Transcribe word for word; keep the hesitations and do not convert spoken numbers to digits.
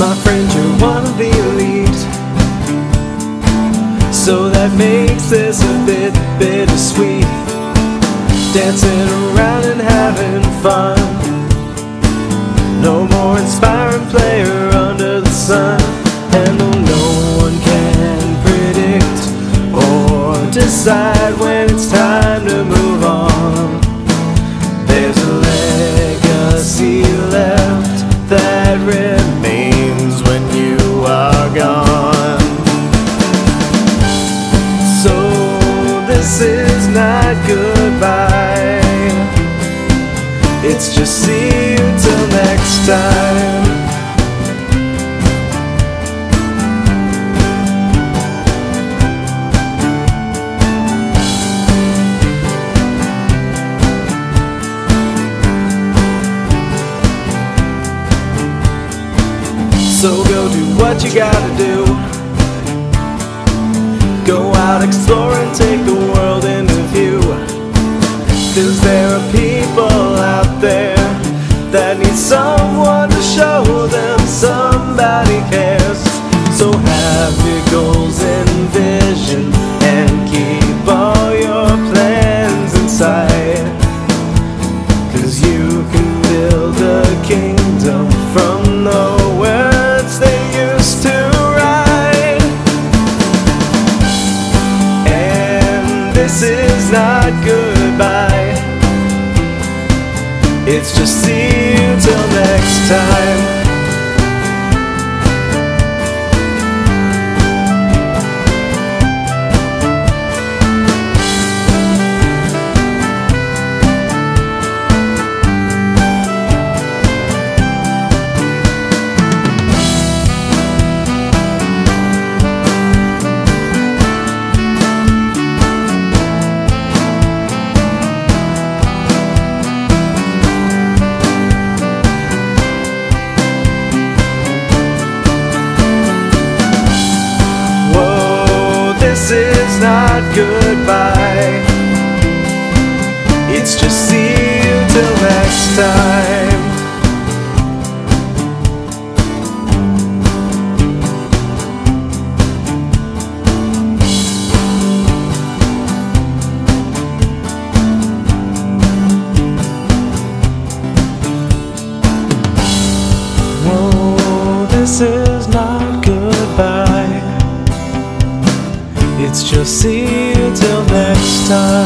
my friend, you're one of the elite. So that makes this a bit bittersweet. Dancing around and having fun. No more inspiring player under the sun. And though no one can predict or decide when it's time to move on, there's a legacy left that remains when you are gone. So this is not goodbye, it's just see you till next time. So go do what you gotta do. Go out, explore and take the world into view. Cause there are people out there that need someone to show them somebody cares. So have your goals and vision and keep all your plans in sight. Cause you can build a kingdom from the words they used to write. And this is not goodbye, it's just see you till next time. This is not goodbye, it's just see you till next time. Whoa, this is not goodbye, it's just see you till next time.